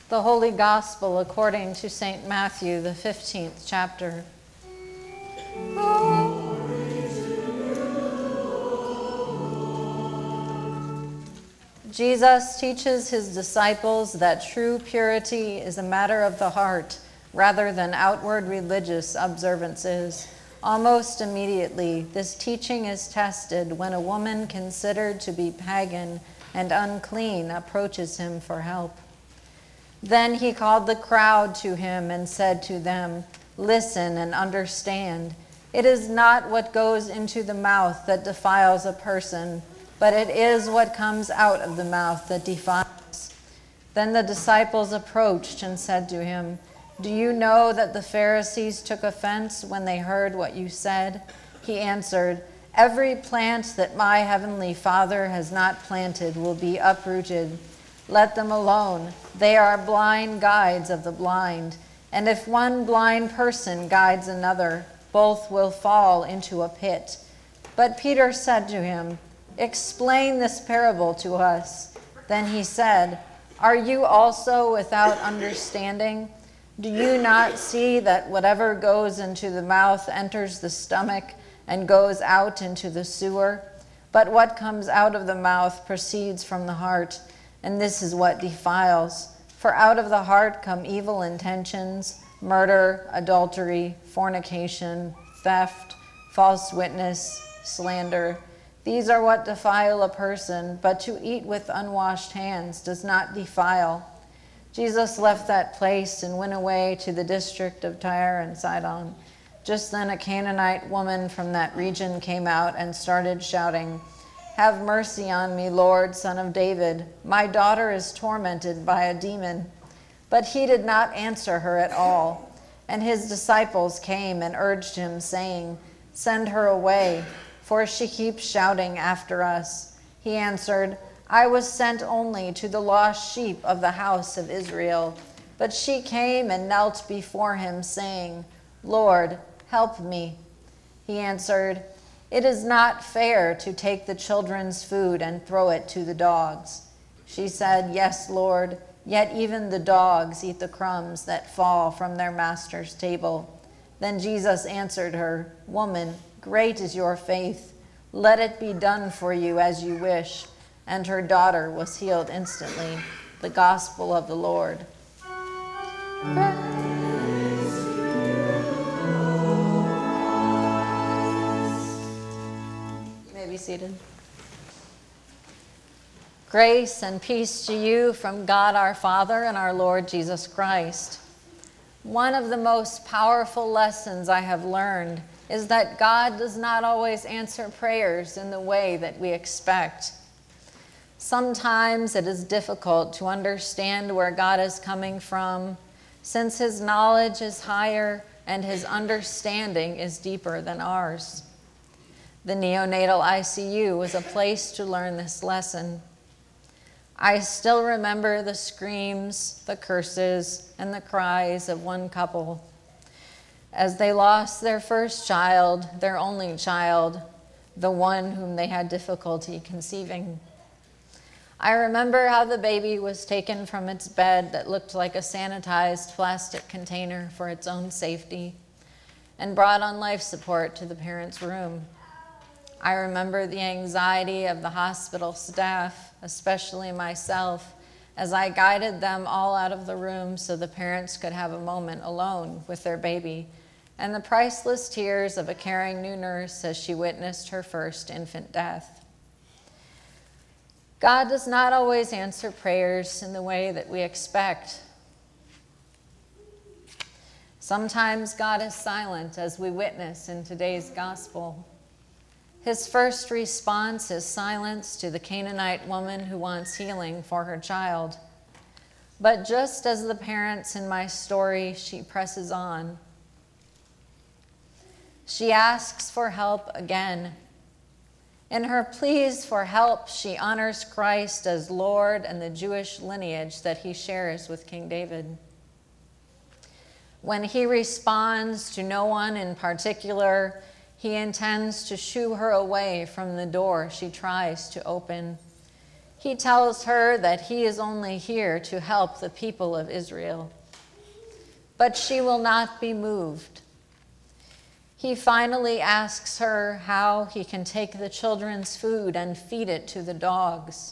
The Holy Gospel according to St. Matthew, the 15th chapter. Jesus teaches his disciples that true purity is a matter of the heart rather than outward religious observances. Almost immediately, this teaching is tested when a woman considered to be pagan and unclean approaches him for help. Then he called the crowd to him and said to them, "Listen and understand. It is not what goes into the mouth that defiles a person, but it is what comes out of the mouth that defiles." Then the disciples approached and said to him, "Do you know that the Pharisees took offense when they heard what you said?" He answered, "Every plant that my heavenly Father has not planted will be uprooted. Let them alone. They are blind guides of the blind. And if one blind person guides another, both will fall into a pit." But Peter said to him, "Explain this parable to us." Then he said, "Are you also without understanding? Do you not see that whatever goes into the mouth enters the stomach and goes out into the sewer? But what comes out of the mouth proceeds from the heart, and this is what defiles. For out of the heart come evil intentions, murder, adultery, fornication, theft, false witness, slander. These are what defile a person, but to eat with unwashed hands does not defile." Jesus left that place and went away to the district of Tyre and Sidon. Just then a Canaanite woman from that region came out and started shouting, "Have mercy on me, Lord, Son of David. My daughter is tormented by a demon." But he did not answer her at all. And his disciples came and urged him, saying, "Send her away, for she keeps shouting after us." He answered, "I was sent only to the lost sheep of the house of Israel." But she came and knelt before him, saying, "Lord, help me." He answered, "It is not fair to take the children's food and throw it to the dogs." She said, "Yes, Lord, yet even the dogs eat the crumbs that fall from their master's table." Then Jesus answered her, "Woman, great is your faith. Let it be done for you as you wish." And her daughter was healed instantly. The Gospel of the Lord. You may be seated. Grace and peace to you from God our Father and our Lord Jesus Christ. One of the most powerful lessons I have learned is that God does not always answer prayers in the way that we expect. Sometimes it is difficult to understand where God is coming from, since his knowledge is higher and his understanding is deeper than ours. The neonatal ICU was a place to learn this lesson. I still remember the screams, the curses, and the cries of one couple as they lost their first child, their only child, the one whom they had difficulty conceiving. I remember how the baby was taken from its bed that looked like a sanitized plastic container for its own safety and brought on life support to the parents' room. I remember the anxiety of the hospital staff, especially myself, as I guided them all out of the room so the parents could have a moment alone with their baby, and the priceless tears of a caring new nurse as she witnessed her first infant death. God does not always answer prayers in the way that we expect. Sometimes God is silent, as we witness in today's gospel. His first response is silence to the Canaanite woman who wants healing for her child. But just as the parents in my story, she presses on. She asks for help again. In her pleas for help, she honors Christ as Lord and the Jewish lineage that he shares with King David. When he responds to no one in particular, he intends to shoo her away from the door she tries to open. He He tells her that he is only here to help the people of Israel. But she will not be moved. He finally asks her how he can take the children's food and feed it to the dogs.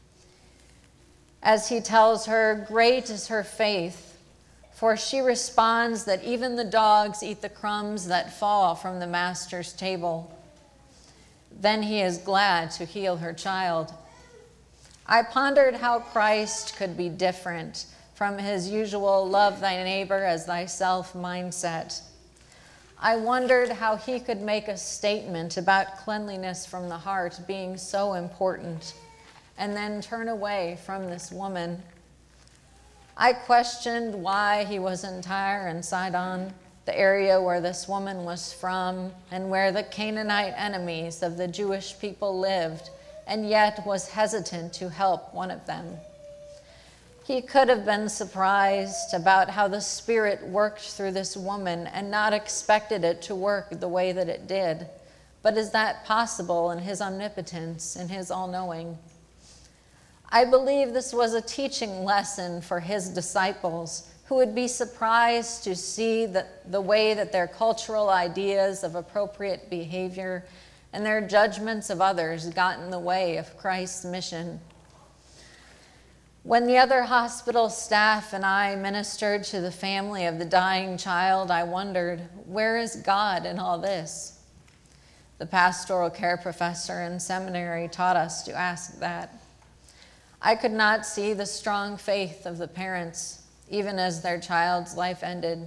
As he tells her, great is her faith, for she responds that even the dogs eat the crumbs that fall from the master's table. Then he is glad to heal her child. I pondered how Christ could be different from his usual love thy neighbor as thyself mindset. I wondered how he could make a statement about cleanliness from the heart being so important and then turn away from this woman. I questioned why he was in Tyre and Sidon, the area where this woman was from and where the Canaanite enemies of the Jewish people lived, and yet was hesitant to help one of them. He could have been surprised about how the Spirit worked through this woman and not expected it to work the way that it did. But is that possible in his omnipotence, in his all-knowing? I believe this was a teaching lesson for his disciples, who would be surprised to see the way that their cultural ideas of appropriate behavior and their judgments of others got in the way of Christ's mission. When the other hospital staff and I ministered to the family of the dying child, I wondered, where is God in all this? The pastoral care professor in seminary taught us to ask that. I could not see the strong faith of the parents, even as their child's life ended.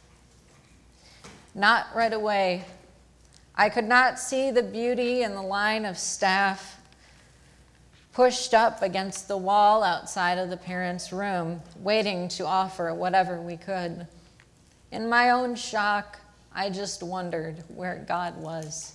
Not right away. I could not see the beauty in the line of staff pushed up against the wall outside of the parents' room, waiting to offer whatever we could. In my own shock, I just wondered where God was.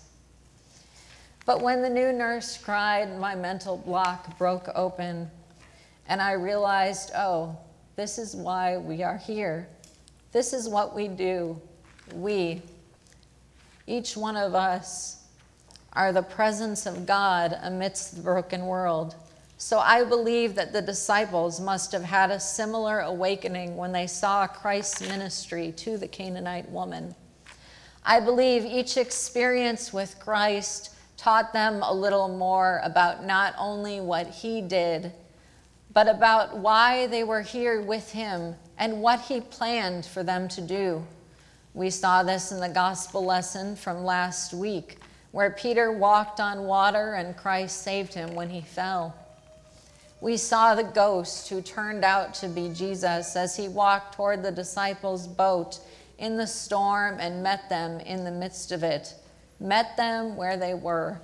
But when the new nurse cried, my mental block broke open, and I realized, oh, this is why we are here. This is what we do. We, each one of us, are the presence of God amidst the broken world. So I believe that the disciples must have had a similar awakening when they saw Christ's ministry to the Canaanite woman. I believe each experience with Christ taught them a little more about not only what he did, but about why they were here with him and what he planned for them to do. We saw this in the gospel lesson from last week, where Peter walked on water and Christ saved him when he fell. We saw the ghost who turned out to be Jesus as he walked toward the disciples' boat in the storm and met them in the midst of it, met them where they were.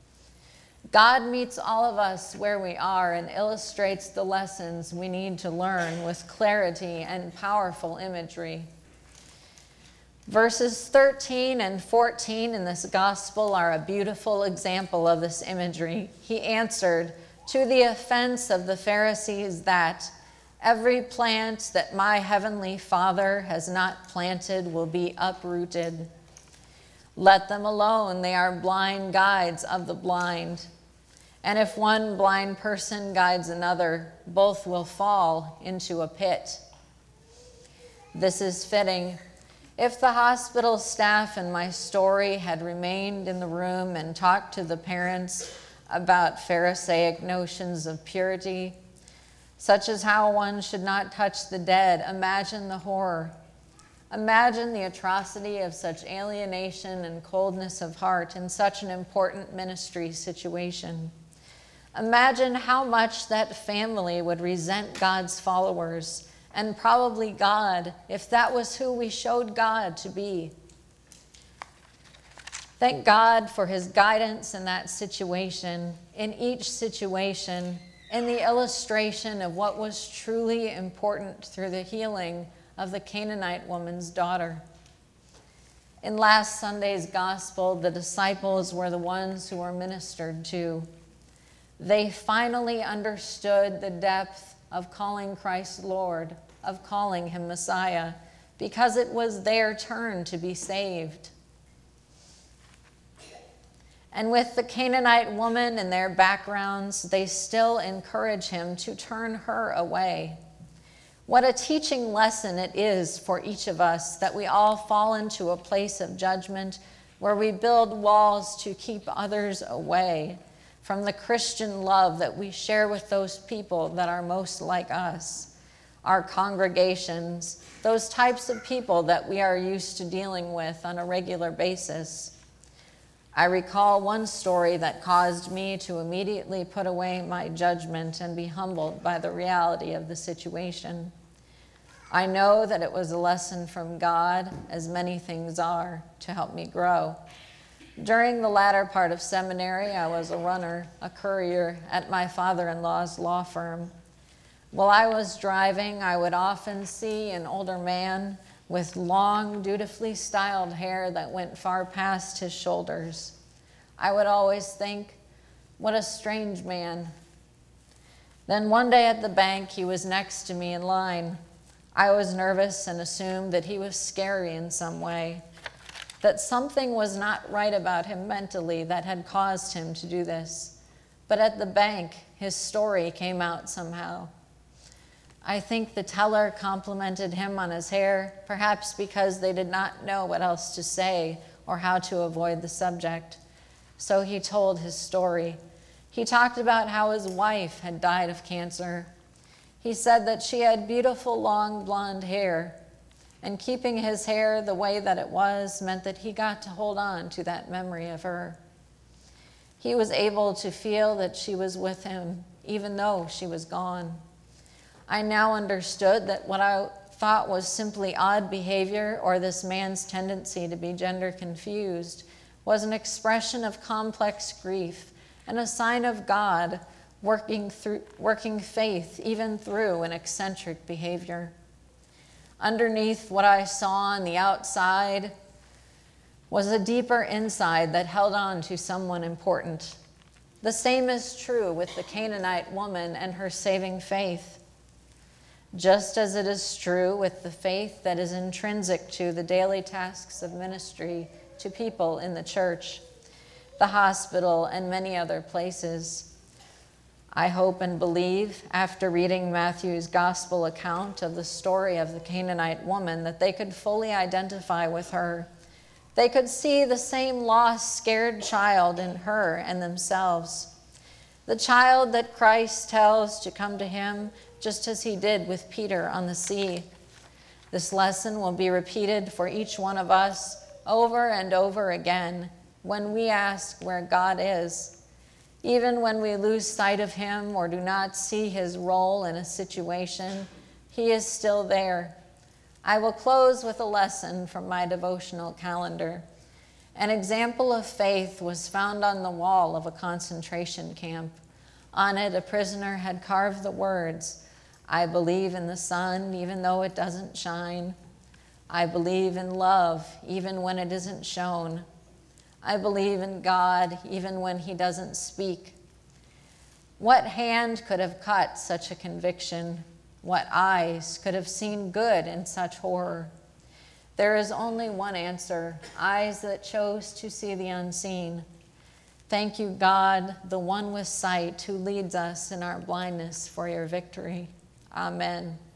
God meets all of us where we are and illustrates the lessons we need to learn with clarity and powerful imagery. Verses 13 and 14 in this gospel are a beautiful example of this imagery. He answered, to the offense of the Pharisees that every plant that my heavenly Father has not planted will be uprooted. Let them alone, they are blind guides of the blind. And if one blind person guides another, both will fall into a pit. This is fitting. If the hospital staff in my story had remained in the room and talked to the parents about Pharisaic notions of purity, such as how one should not touch the dead, imagine the horror. Imagine the atrocity of such alienation and coldness of heart in such an important ministry situation. Imagine how much that family would resent God's followers, and probably God, if that was who we showed God to be. Thank God for his guidance in that situation, in each situation, in the illustration of what was truly important through the healing of the Canaanite woman's daughter. In last Sunday's gospel, the disciples were the ones who were ministered to. They finally understood the depth of calling Christ Lord, of calling him Messiah, because it was their turn to be saved. And with the Canaanite woman and their backgrounds, they still encourage him to turn her away. What a teaching lesson it is for each of us that we all fall into a place of judgment where we build walls to keep others away from the Christian love that we share with those people that are most like us, our congregations, those types of people that we are used to dealing with on a regular basis. I recall one story that caused me to immediately put away my judgment and be humbled by the reality of the situation. I know that it was a lesson from God, as many things are, to help me grow. During the latter part of seminary, I was a runner, a courier at my father-in-law's law firm. While I was driving, I would often see an older man with long, dutifully styled hair that went far past his shoulders. I would always think, what a strange man. Then one day at the bank, he was next to me in line. I was nervous and assumed that he was scary in some way, that something was not right about him mentally that had caused him to do this. But at the bank, his story came out somehow. I think the teller complimented him on his hair, perhaps because they did not know what else to say or how to avoid the subject. So he told his story. He talked about how his wife had died of cancer. He said that she had beautiful long blonde hair, and keeping his hair the way that it was meant that he got to hold on to that memory of her. He was able to feel that she was with him, even though she was gone. I now understood that what I thought was simply odd behavior or this man's tendency to be gender confused was an expression of complex grief and a sign of God working faith even through an eccentric behavior. Underneath what I saw on the outside was a deeper inside that held on to someone important. The same is true with the Canaanite woman and her saving faith. Just as it is true with the faith that is intrinsic to the daily tasks of ministry to people in the church, the hospital, and many other places. I hope and believe, after reading Matthew's gospel account of the story of the Canaanite woman, that they could fully identify with her. They could see the same lost, scared child in her and themselves. The child that Christ tells to come to him, just as he did with Peter on the sea. This lesson will be repeated for each one of us over and over again when we ask where God is. Even when we lose sight of him or do not see his role in a situation, he is still there. I will close with a lesson from my devotional calendar. An example of faith was found on the wall of a concentration camp. On it, a prisoner had carved the words, "I believe in the sun, even though it doesn't shine. I believe in love, even when it isn't shown. I believe in God, even when he doesn't speak." What hand could have cut such a conviction? What eyes could have seen good in such horror? There is only one answer, eyes that chose to see the unseen. Thank you, God, the one with sight, who leads us in our blindness for your victory. Amen.